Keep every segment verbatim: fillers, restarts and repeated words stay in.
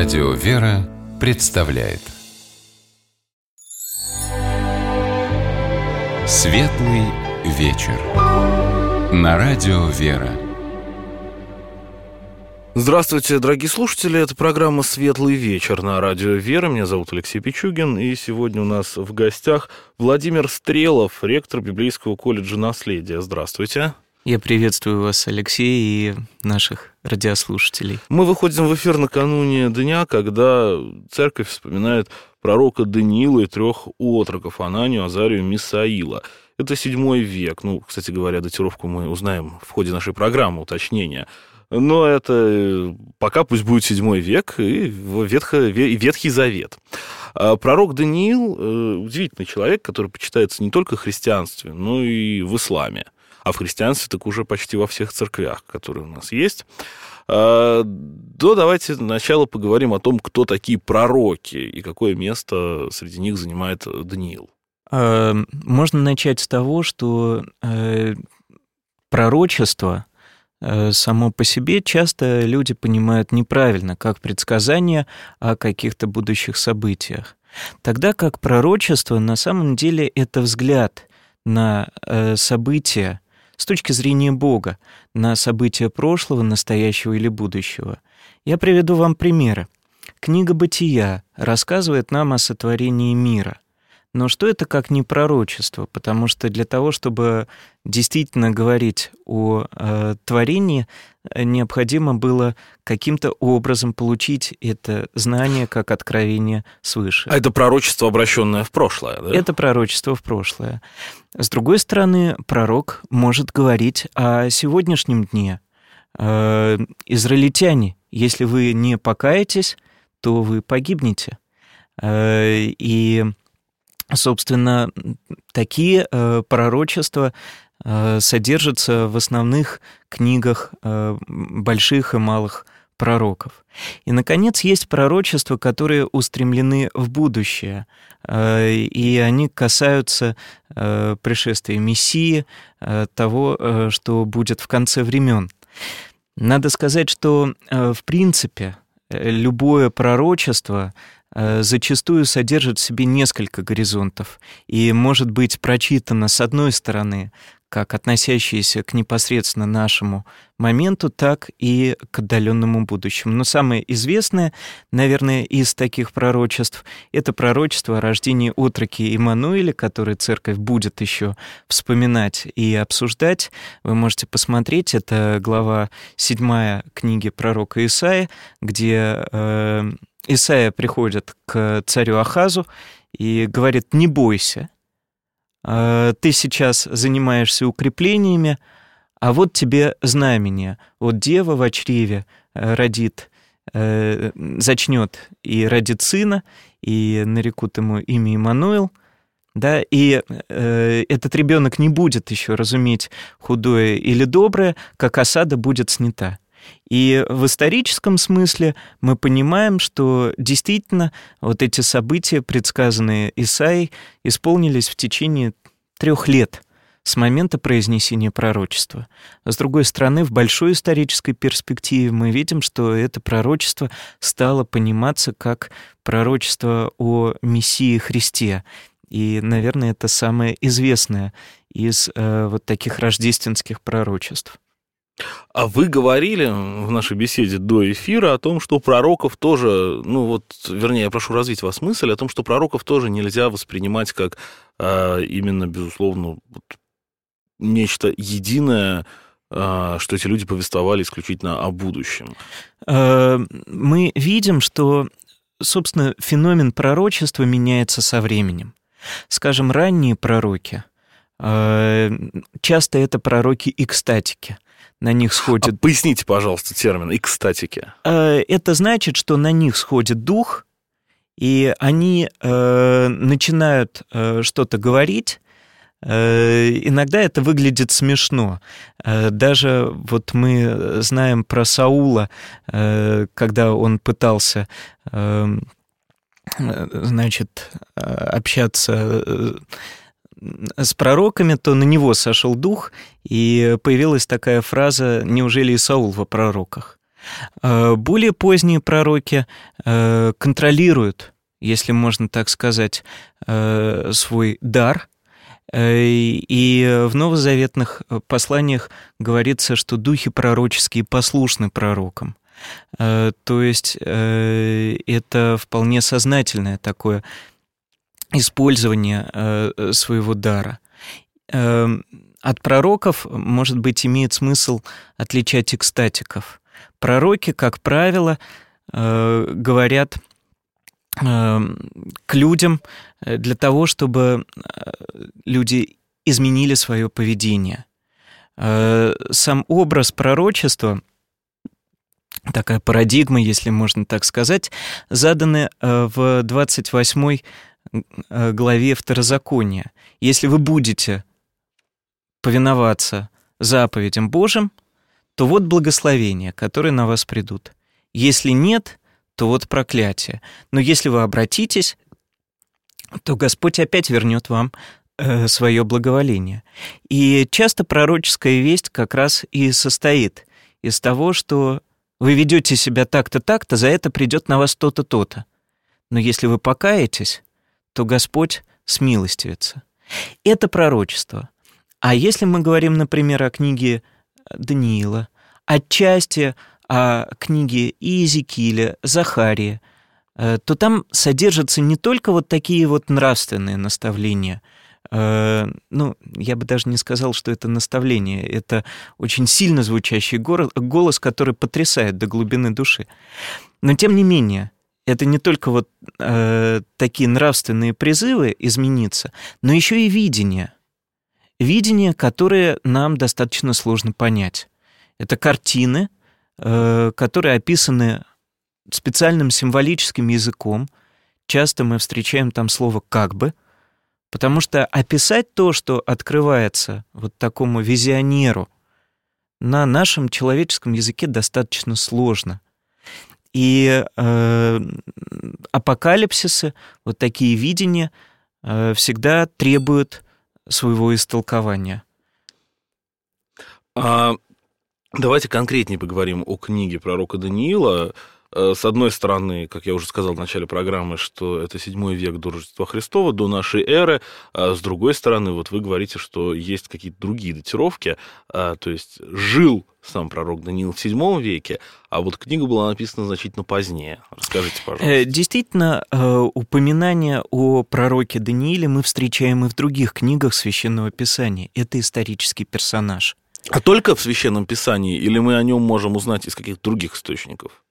Радио «Вера» представляет Светлый вечер на Радио «Вера». Здравствуйте, дорогие слушатели, это программа «Светлый вечер» на Радио «Вера». Меня зовут Алексей Пичугин, и сегодня у нас в гостях Владимир Стрелов, ректор Библейского колледжа «Наследие». Здравствуйте. Я приветствую вас, Алексей, и наших радиослушателей. Мы выходим в эфир накануне дня, когда церковь вспоминает пророка Даниила и трех отроков Ананию, Азарию, Мисаила. Это седьмой век. Ну, кстати говоря, датировку мы узнаем в ходе нашей программы, уточнения. Но это пока пусть будет седьмой век и Ветхо, Ветхий Завет. Пророк Даниил – удивительный человек, который почитается не только в христианстве, но и в исламе. А в христианстве так уже почти во всех церквях, которые у нас есть. То давайте сначала поговорим о том, кто такие пророки и какое место среди них занимает Даниил. Можно начать с того, что пророчество само по себе часто люди понимают неправильно, как предсказание о каких-то будущих событиях. Тогда как пророчество на самом деле это взгляд на события с точки зрения Бога, на события прошлого, настоящего или будущего. Я приведу вам примеры. Книга «Бытия» рассказывает нам о сотворении мира. Но что это как не пророчество? Потому что для того, чтобы действительно говорить о э, творении, необходимо было каким-то образом получить это знание как откровение свыше. А это пророчество, обращенное в прошлое, да? Это пророчество в прошлое. С другой стороны, пророк может говорить о сегодняшнем дне. Э, израильтяне, если вы не покаетесь, то вы погибнете. Э, и Собственно, такие э, пророчества э, содержатся в основных книгах э, больших и малых пророков. И, наконец, есть пророчества, которые устремлены в будущее, э, и они касаются э, пришествия Мессии, э, того, э, что будет в конце времен. Надо сказать, что, э, в принципе, любое пророчество зачастую содержит в себе несколько горизонтов и может быть прочитано с одной стороны, как относящееся к непосредственно нашему моменту, так и к отдаленному будущему. Но самое известное, наверное, из таких пророчеств — это пророчество о рождении отроки Иммануэля, которое церковь будет еще вспоминать и обсуждать. Вы можете посмотреть, это глава седьмая книги пророка Исаии, где э, Исаия приходит к царю Ахазу и говорит: «Не бойся, ты сейчас занимаешься укреплениями, а вот тебе знамение. Вот дева в чреве родит, зачнет и родит сына, и нарекут ему имя Иммануил». Да, и э, этот ребенок не будет еще разуметь худое или доброе, как осада будет снята. И в историческом смысле мы понимаем, что действительно вот эти события, предсказанные Исаией, исполнились в течение трех лет с момента произнесения пророчества. А с другой стороны, в большой исторической перспективе мы видим, что это пророчество стало пониматься как пророчество о Мессии Христе. И, наверное, это самое известное из э, вот таких рождественских пророчеств. А вы говорили в нашей беседе до эфира о том, что пророков тоже, ну вот, вернее, я прошу развить вас мысль о том, что пророков тоже нельзя воспринимать как а, именно, безусловно, вот, нечто единое, а, что эти люди повествовали исключительно о будущем. Мы видим, что, собственно, феномен пророчества меняется со временем. Скажем, ранние пророки, часто это пророки экстатики. На них сходит... А поясните, пожалуйста, термин «экстатики». Это значит, что на них сходит дух, и они э, начинают э, что-то говорить. Э, иногда это выглядит смешно. Э, даже вот мы знаем про Саула, э, когда он пытался, э, значит, общаться с пророками, то на него сошел дух, и появилась такая фраза: «Неужели и Саул во пророках?». Более поздние пророки контролируют, если можно так сказать, свой дар. И в новозаветных посланиях говорится, что духи пророческие послушны пророкам. То есть это вполне сознательное такое использование своего дара. От пророков, может быть, имеет смысл отличать экстатиков. Пророки, как правило, говорят к людям для того, чтобы люди изменили свое поведение. Сам образ пророчества, такая парадигма, если можно так сказать, заданы в двадцать восьмой главе Второзакония. Если вы будете повиноваться заповедям Божьим, то вот благословения, которые на вас придут. Если нет, то вот проклятие. Но если вы обратитесь, то Господь опять вернет вам э, свое благоволение. И часто пророческая весть как раз и состоит из того, что вы ведете себя так-то, так-то, за это придет на вас то-то, то-то. Но если вы покаетесь, то Господь смилостивится. Это пророчество. А если мы говорим, например, о книге Даниила, отчасти о книге Иезекииля, Захарии, то там содержатся не только вот такие вот нравственные наставления. Ну, я бы даже не сказал, что это наставление. Это очень сильно звучащий голос, который потрясает до глубины души. Но, тем не менее, это не только вот э, такие нравственные призывы измениться, но еще и видение. Видение, которое нам достаточно сложно понять. Это картины, э, которые описаны специальным символическим языком. Часто мы встречаем там слово «как бы», потому что описать то, что открывается вот такому визионеру, на нашем человеческом языке достаточно сложно. И э, апокалипсисы, вот такие видения, э, всегда требуют своего истолкования. А, давайте конкретнее поговорим о книге пророка Даниила. С одной стороны, как я уже сказал в начале программы, что это седьмой век до Рождества Христова, до нашей эры, а с другой стороны, вот вы говорите, что есть какие-то другие датировки, а, то есть жил сам пророк Даниил в седьмом веке, а вот книга была написана значительно позднее. Расскажите, пожалуйста. Действительно, упоминания о пророке Данииле мы встречаем и в других книгах Священного Писания. Это исторический персонаж. А только в Священном Писании, или мы о нем можем узнать из каких-то других источников?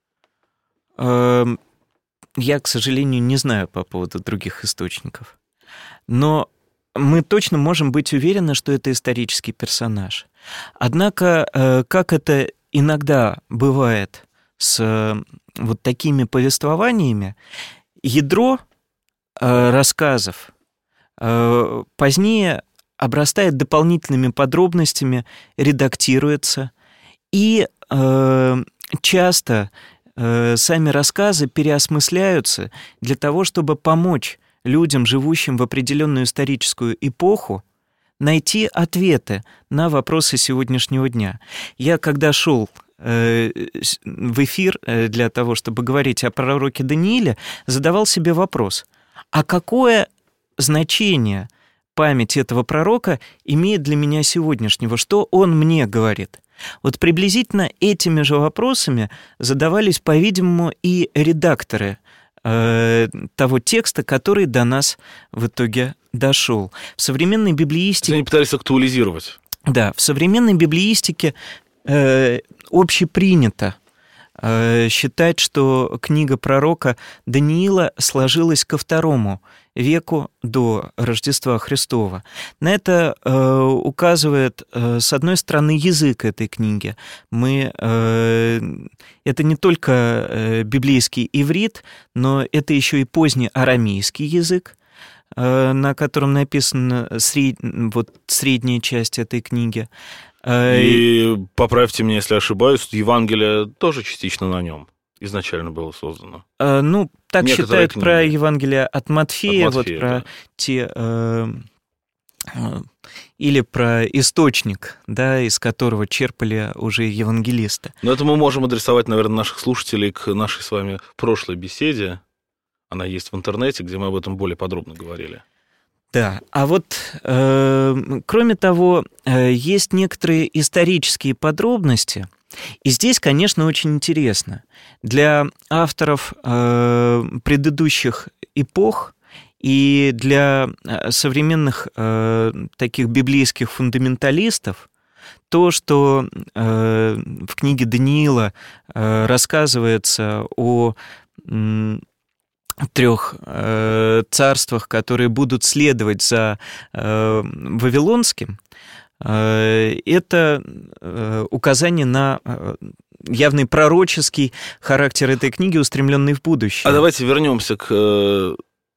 Я, к сожалению, не знаю по поводу других источников. Но мы точно можем быть уверены, что это исторический персонаж. Однако, как это иногда бывает с вот такими повествованиями, ядро рассказов позднее обрастает дополнительными подробностями, редактируется, и часто сами рассказы переосмысляются для того, чтобы помочь людям, живущим в определенную историческую эпоху, найти ответы на вопросы сегодняшнего дня. Я, когда шел в эфир для того, чтобы говорить о пророке Данииле, задавал себе вопрос, а какое значение память этого пророка имеет для меня сегодняшнего? Что он мне говорит? Вот приблизительно этими же вопросами задавались, по-видимому, и редакторы э, того текста, который до нас в итоге дошел. В современной библеистике... Они пытались актуализировать. Да, в современной библеистике э, общепринято э, считать, что книга пророка Даниила сложилась ко второму веку до Рождества Христова. На это э, указывает, э, с одной стороны, язык этой книги. Мы, э, это не только э, библейский иврит, но это еще и поздний арамейский язык, э, на котором написана сред... вот, средняя часть этой книги. И, поправьте меня, если ошибаюсь, Евангелие тоже частично на нем изначально было создано. Э, ну, так Некоторые считают книги. Про Евангелие от Матфея, от Матфея, вот про да. те э, или про источник, да, из которого черпали уже евангелисты. Но это мы можем адресовать, наверное, наших слушателей к нашей с вами прошлой беседе. Она есть в интернете, где мы об этом более подробно говорили. Да, а вот, э, кроме того, э, есть некоторые исторические подробности, и здесь, конечно, очень интересно. Для авторов э, предыдущих эпох и для современных э, таких библейских фундаменталистов то, что э, в книге Даниила э, рассказывается о э, трех э, царствах, которые будут следовать за э, Вавилонским, э, это э, указание на э, явный пророческий характер этой книги, устремленный в будущее. А давайте вернемся к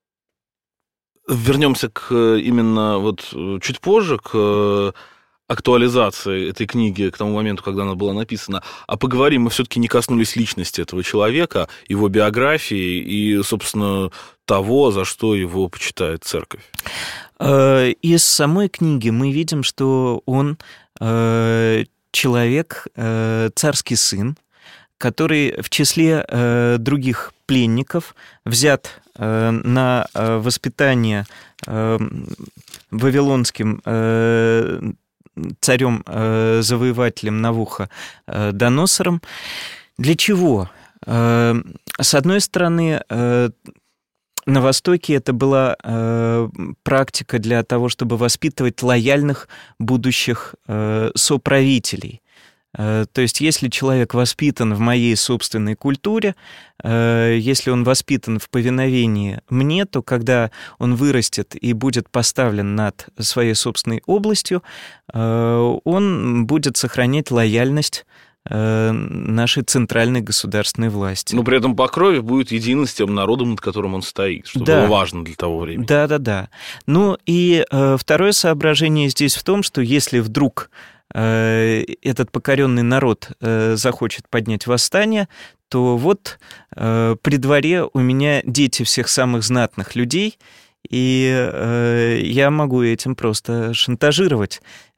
вернемся к именно вот чуть позже к актуализации этой книги к тому моменту, когда она была написана, а поговорим, мы все-таки не коснулись личности этого человека, его биографии и, собственно, того, за что его почитает церковь. Из самой книги мы видим, что он человек, царский сын, который в числе э, других пленников взят э, на э, воспитание э, вавилонским э, царем-завоевателем э, Навуходоносором. Для чего? Э, с одной стороны, э, на Востоке это была э, практика для того, чтобы воспитывать лояльных будущих э, соправителей. То есть, если человек воспитан в моей собственной культуре, если он воспитан в повиновении мне, то когда он вырастет и будет поставлен над своей собственной областью, он будет сохранять лояльность нашей центральной государственной власти. Но при этом по крови будет единым с тем народом, над которым он стоит, что да. было важно для того времени. Да-да-да. Ну и второе соображение здесь в том, что если вдруг этот покоренный народ захочет поднять восстание, то вот при дворе у меня дети всех самых знатных людей, и я могу этим просто шантажировать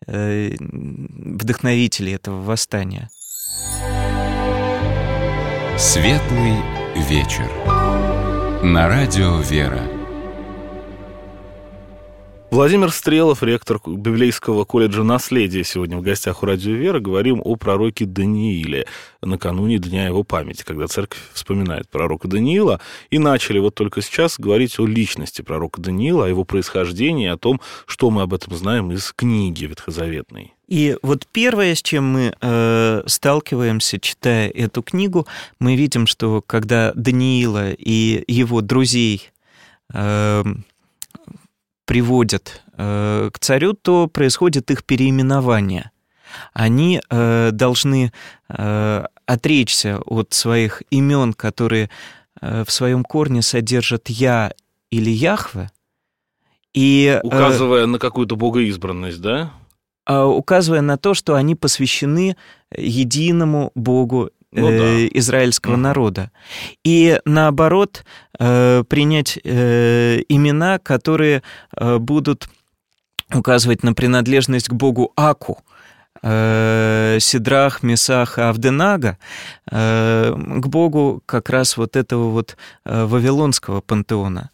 вдохновителей этого восстания. Светлый вечер. На радио «Вера». Владимир Стрелов, ректор Библейского колледжа «Наследие», сегодня в гостях у радио «Вера». Говорим о пророке Данииле накануне Дня его памяти, когда церковь вспоминает пророка Даниила. И начали вот только сейчас говорить о личности пророка Даниила, о его происхождении, о том, что мы об этом знаем из книги ветхозаветной. И вот первое, с чем мы э, сталкиваемся, читая эту книгу, мы видим, что когда Даниила и его друзей э, приводят э, к царю, то происходит их переименование. Они э, должны э, отречься от своих имен, которые э, в своем корне содержат «я» или «Яхве». И, указывая э, на какую-то богоизбранность, да? Указывая на то, что они посвящены единому Богу ну, да. израильского uh-huh. народа. И наоборот, принять имена, которые будут указывать на принадлежность к Богу Аку, Сидрах, Месах и Авденага, к Богу как раз вот этого вот вавилонского пантеона.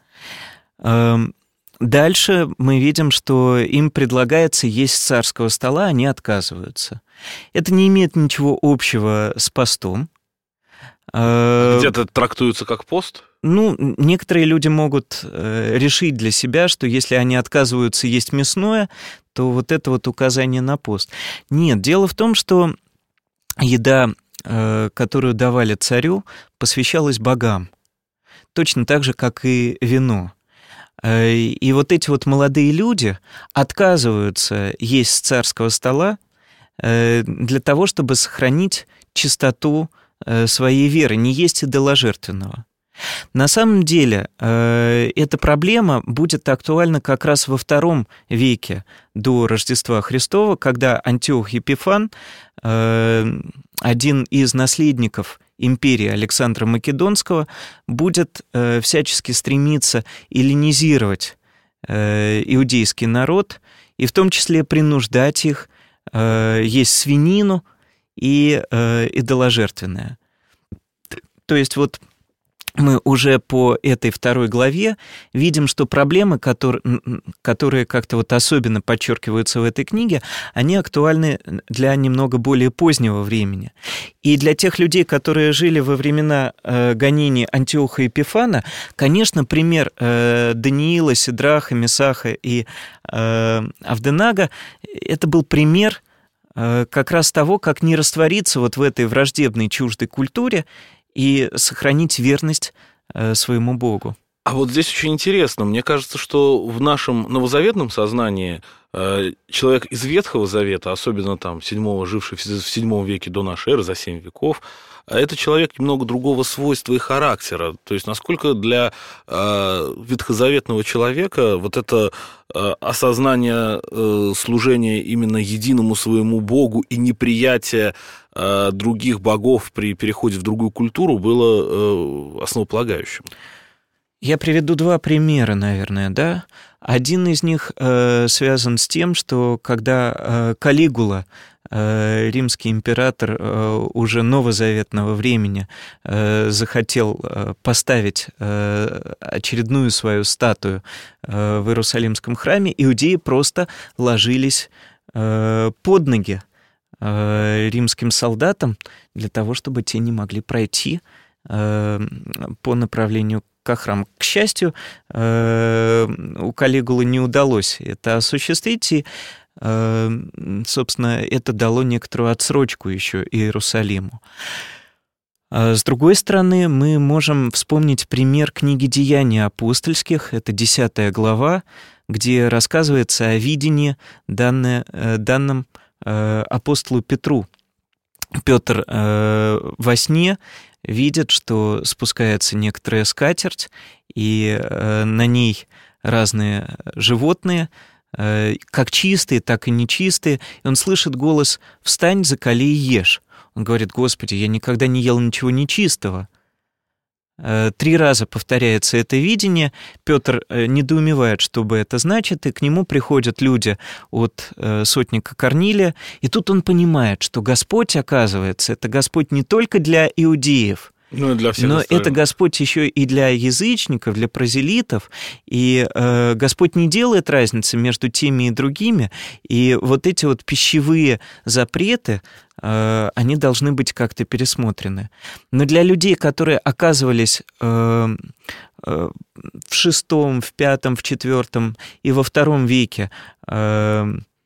Дальше мы видим, что им предлагается есть с царского стола, они отказываются. Это не имеет ничего общего с постом. Где-то трактуется как пост? Ну, некоторые люди могут решить для себя, что если они отказываются есть мясное, то вот это вот указание на пост. Нет, дело в том, что еда, которую давали царю, посвящалась богам. Точно так же, как и вино. И вот эти вот молодые люди отказываются есть с царского стола для того, чтобы сохранить чистоту своей веры, не есть идоложертвенного. На самом деле, эта проблема будет актуальна как раз во втором веке до Рождества Христова, когда Антиох Епифан, один из наследников империи Александра Македонского, будет всячески стремиться эллинизировать иудейский народ и в том числе принуждать их есть свинину и идоложертвенное. То есть вот мы уже по этой второй главе видим, что проблемы, которые, которые как-то вот особенно подчеркиваются в этой книге, они актуальны для немного более позднего времени. И для тех людей, которые жили во времена э, гонений Антиоха Эпифана, конечно, пример э, Даниила, Сидраха, Месаха и э, Авденага — это был пример э, как раз того, как не раствориться вот в этой враждебной чуждой культуре и сохранить верность э, своему Богу. А вот здесь очень интересно. Мне кажется, что в нашем новозаветном сознании э, человек из Ветхого Завета, особенно там седьмого, живший в седьмом веке до нашей эры, за семь веков, это человек немного другого свойства и характера. То есть насколько для э, ветхозаветного человека вот это э, осознание э, служения именно единому своему Богу и неприятие э, других богов при переходе в другую культуру было э, основополагающим. Я приведу два примера, наверное, да. Один из них э, связан с тем, что когда э, Калигула, э, римский император э, уже новозаветного времени, э, захотел э, поставить э, очередную свою статую э, в Иерусалимском храме, иудеи просто ложились э, под ноги э, римским солдатам для того, чтобы те не могли пройти э, по направлению к храму. К счастью, у Калигулы не удалось это осуществить, и, собственно, это дало некоторую отсрочку еще Иерусалиму. С другой стороны, мы можем вспомнить пример книги «Деяний апостольских», это десятая глава, где рассказывается о видении, данное, данном апостолу Петру. Петр во сне видит, что спускается некоторая скатерть, и э, на ней разные животные, э, как чистые, так и нечистые. И он слышит голос «Встань, закали и ешь». Он говорит: «Господи, я никогда не ел ничего нечистого». Э, три раза повторяется это видение. Петр э, недоумевает, что бы это значит, и к нему приходят люди от э, сотника Корнилия, и тут он понимает, что Господь, оказывается, это Господь не только для иудеев, ну, и для всех но остальных. это Господь еще и для язычников, для прозелитов, и э, Господь не делает разницы между теми и другими, и вот эти вот пищевые запреты, э, они должны быть как-то пересмотрены. Но для людей, которые оказывались э, э, в шестом, в пятом, в четвертом и во втором веке э,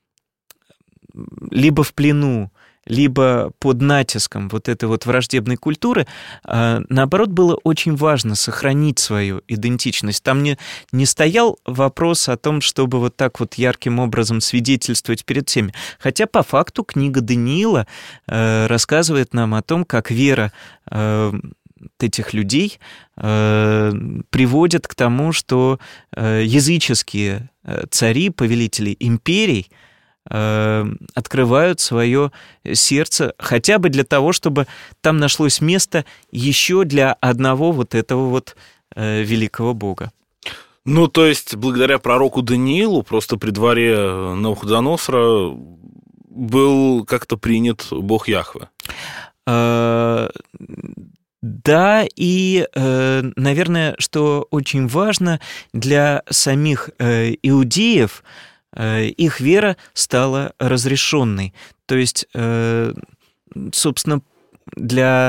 либо в плену, либо под натиском вот этой вот враждебной культуры, наоборот, было очень важно сохранить свою идентичность. Там не, не стоял вопрос о том, чтобы вот так вот ярким образом свидетельствовать перед всеми. Хотя по факту книга Даниила э, рассказывает нам о том, как вера э, этих людей э, приводит к тому, что э, языческие цари, повелители империй открывают свое сердце хотя бы для того, чтобы там нашлось место еще для одного вот этого вот э, великого бога. Ну, то есть, благодаря пророку Даниилу, просто при дворе Навуходоносора был как-то принят бог Яхве. Э, да, и, э, наверное, что очень важно для самих э, иудеев, их вера стала разрешенной. То есть, собственно, для,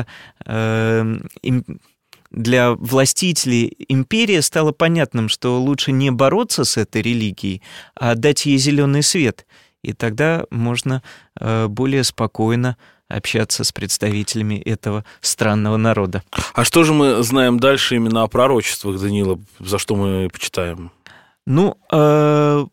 для властителей империи стало понятным, что лучше не бороться с этой религией, а дать ей зеленый свет. И тогда можно более спокойно общаться с представителями этого странного народа. А что же мы знаем дальше именно о пророчествах Даниила, за что мы почитаем? Ну, э-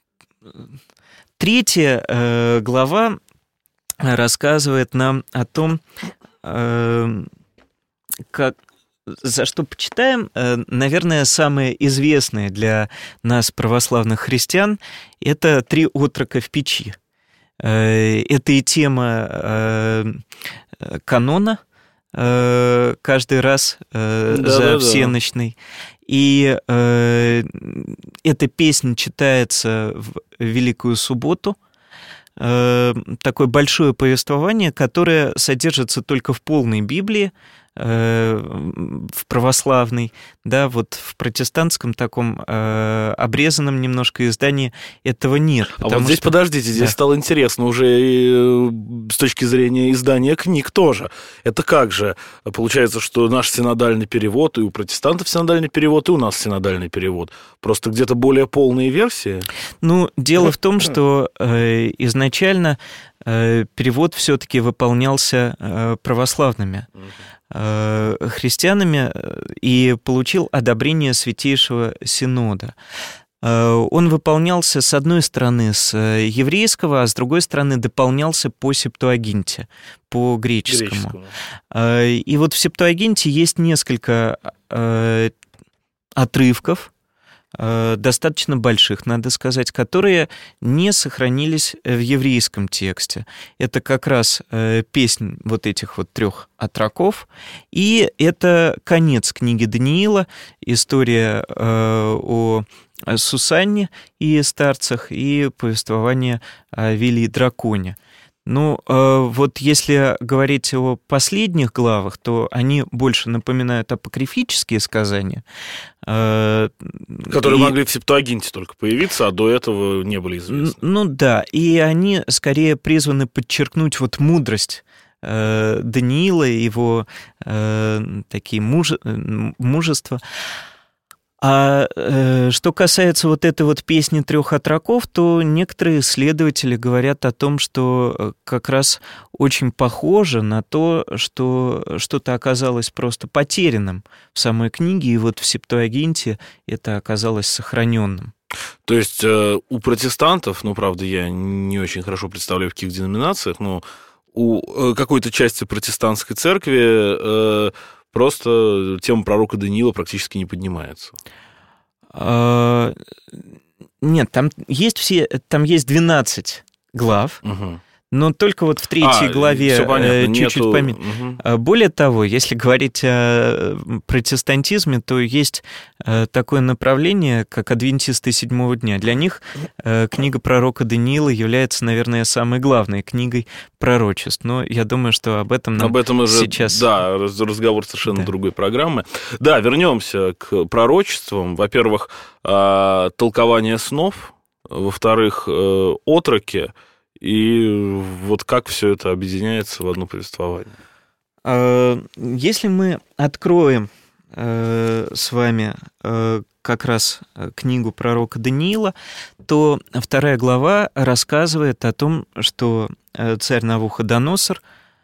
Третья э, глава рассказывает нам о том, э, как, за что почитаем. Э, наверное, самое известное для нас, православных христиан, это «Три отрока в печи». Э, это и тема э, канона, э, каждый раз э, да, за да, всенощный. И э, эта песня читается в Великую Субботу. Э, такое большое повествование, которое содержится только в полной Библии, э, в православной, да, вот в протестантском таком э, обрезанном немножко издании этого нет. А вот здесь, что... подождите, здесь да. стало интересно уже и с точки зрения издания книг тоже. Это как же? Получается, что наш синодальный перевод, и у протестантов синодальный перевод, и у нас синодальный перевод. Просто где-то более полные версии? Ну, дело в том, что э, изначально э, перевод все-таки выполнялся э, православными э, христианами и получил одобрение Святейшего Синода. Э, он выполнялся, с одной стороны, с еврейского, а с другой стороны, дополнялся по Септуагинте, по греческому. греческому. Э, и вот в Септуагинте есть несколько э, отрывков, достаточно больших, надо сказать, которые не сохранились в еврейском тексте. Это как раз песнь вот этих вот трех отроков, и это конец книги Даниила, история о Сусанне и старцах, и повествование о Виле и драконе. Ну, вот если говорить о последних главах, то они больше напоминают апокрифические сказания. Которые и... могли в Септуагинте только появиться, а до этого не были известны. Ну да, и они скорее призваны подчеркнуть вот мудрость Даниила, его такие муже... мужества. А э, что касается вот этой вот песни трех отроков, то некоторые исследователи говорят о том, что как раз очень похоже на то, что что-то оказалось просто потерянным в самой книге, и вот в Септуагинте это оказалось сохраненным. То есть э, у протестантов, ну, правда, я не очень хорошо представляю, в каких деноминациях, но у какой-то части протестантской церкви... Э, Просто тема пророка Даниила практически не поднимается. Нет, там есть все, там есть двенадцать глав. Угу. Но только вот в третьей а, главе чуть-чуть нету... память. Угу. Более того, если говорить о протестантизме, то есть такое направление, как адвентисты седьмого дня. Для них книга пророка Даниила является, наверное, самой главной книгой пророчеств. Но я думаю, что об этом нам об этом уже, сейчас... Да, разговор совершенно да. другой программы. Да, вернемся к пророчествам. Во-первых, толкование снов. Во-вторых, отроки. И вот как все это объединяется в одно повествование? Если мы откроем с вами как раз книгу пророка Даниила, то вторая глава рассказывает о том, что царь Навуходоносор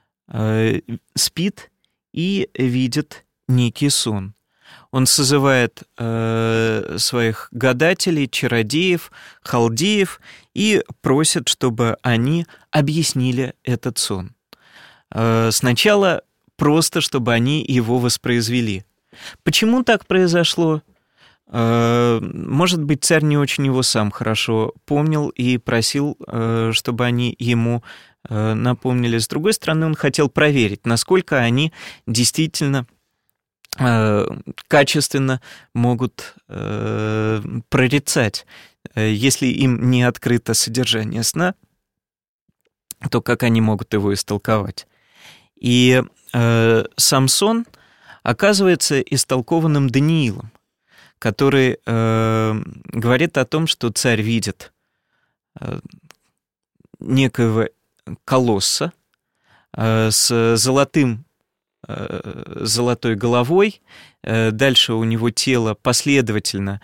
спит и видит некий сон. Он созывает э, своих гадателей, чародеев, халдеев и просит, чтобы они объяснили этот сон. Э, сначала просто, чтобы они его воспроизвели. Почему так произошло? Э, может быть, царь не очень его сам хорошо помнил и просил, э, чтобы они ему э, напомнили. С другой стороны, он хотел проверить, насколько они действительно... качественно могут э, прорицать. Если им не открыто содержание сна, то как они могут его истолковать? И э, сам сон оказывается истолкованным Даниилом, который э, говорит о том, что царь видит э, некоего колосса э, с золотым золотой головой, дальше у него тело последовательно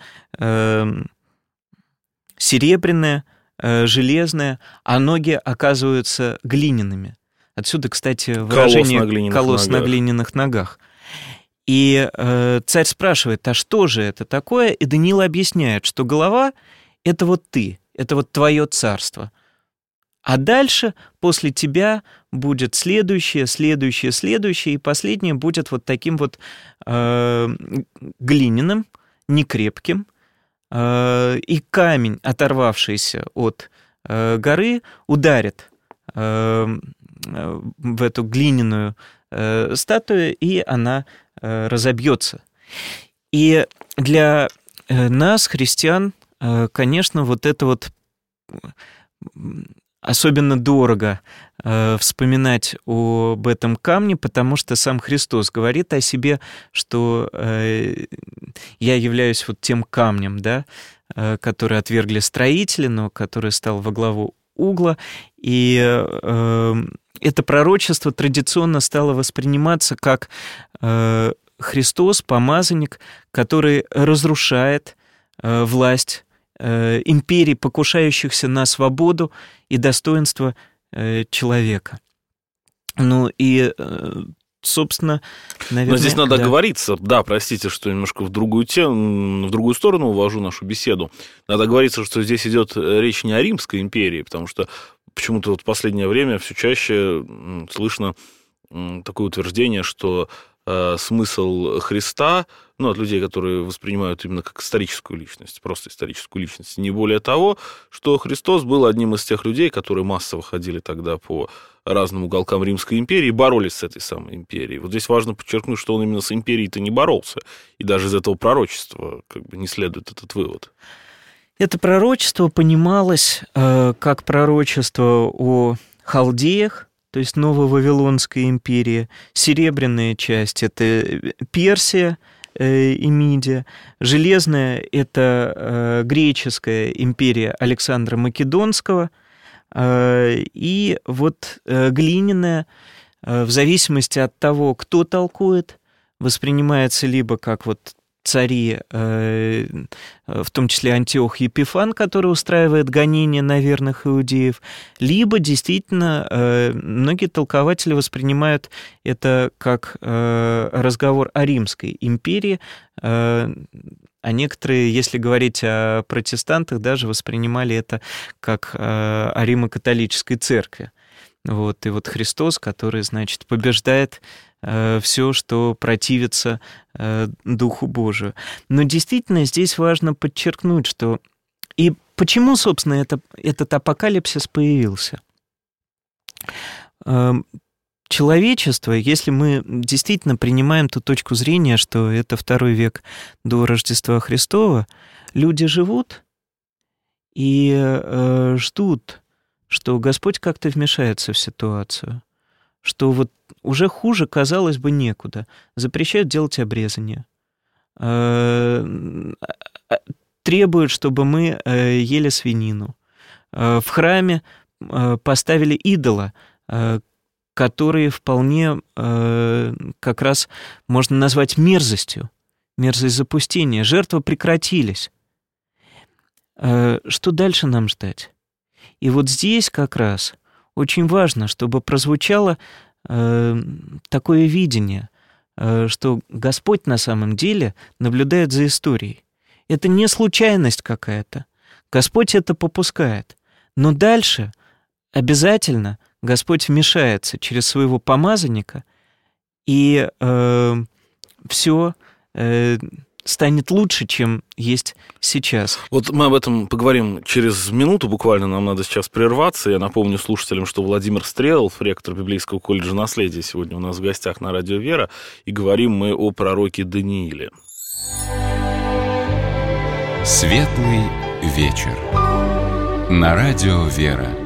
серебряное, железное, а ноги оказываются глиняными. Отсюда, кстати, выражение «колосс на глиняных, колосс на глиняных ногах». И царь спрашивает, а что же это такое? И Даниил объясняет, что голова — это вот ты, это вот твое царство. А дальше, после тебя, будет следующее, следующее, следующее, и последнее будет вот таким вот э, глиняным, некрепким, э, и камень, оторвавшийся от э, горы, ударит э, в эту глиняную э, статую, и она э, разобьется. И для нас, христиан, конечно, вот это вот особенно дорого вспоминать об этом камне, потому что сам Христос говорит о себе, что я являюсь вот тем камнем, да, который отвергли строители, но который стал во главу угла. И это пророчество традиционно стало восприниматься как Христос, помазанник, который разрушает власть империй, покушающихся на свободу и достоинство человека. Ну и, собственно, наверное... Но здесь надо да. оговориться, да, простите, что немножко в другую тему, в другую сторону увожу нашу беседу. Надо оговориться, что здесь идет речь не о Римской империи, потому что почему-то вот в последнее время все чаще слышно такое утверждение, что смысл Христа, ну, от людей, которые воспринимают именно как историческую личность, просто историческую личность, не более того, что Христос был одним из тех людей, которые массово ходили тогда по разным уголкам Римской империи и боролись с этой самой империей. Вот здесь важно подчеркнуть, что он именно с империей-то не боролся, и даже из этого пророчества как бы не следует этот вывод. Это пророчество понималось э, как пророчество о халдеях, то есть Ново-Вавилонская империя, серебряная часть – это Персия э, и Мидия, железная – это э, греческая империя Александра Македонского, э, и вот э, глиняная, э, в зависимости от того, кто толкует, воспринимается либо как вот цари, в том числе Антиох Епифан, который устраивает гонения на верных иудеев, либо действительно многие толкователи воспринимают это как разговор о Римской империи, а некоторые, если говорить о протестантах, даже воспринимали это как о Римо-католической церкви. Вот, и вот Христос, который, значит, побеждает э, все, что противится э, Духу Божию. Но действительно здесь важно подчеркнуть, что... И почему, собственно, это, этот апокалипсис появился? Э, человечество, если мы действительно принимаем ту точку зрения, что это второй век до Рождества Христова, люди живут и э, ждут, что Господь как-то вмешается в ситуацию, что вот уже хуже, казалось бы, некуда. Запрещают делать обрезание, требуют, чтобы мы ели свинину. В храме поставили идола, который вполне как раз можно назвать мерзостью, мерзость запустения. Жертвы прекратились. Что дальше нам ждать? И вот здесь как раз очень важно, чтобы прозвучало э, такое видение, э, что Господь на самом деле наблюдает за историей. Это не случайность какая-то. Господь это попускает. Но дальше обязательно Господь вмешается через своего помазанника, и э, все... Э, станет лучше, чем есть сейчас. Вот мы об этом поговорим через минуту буквально, нам надо сейчас прерваться. Я напомню слушателям, что Владимир Стрелов, ректор Библейского колледжа наследия, сегодня у нас в гостях на Радио Вера, и говорим мы о пророке Данииле. Светлый вечер. На Радио Вера.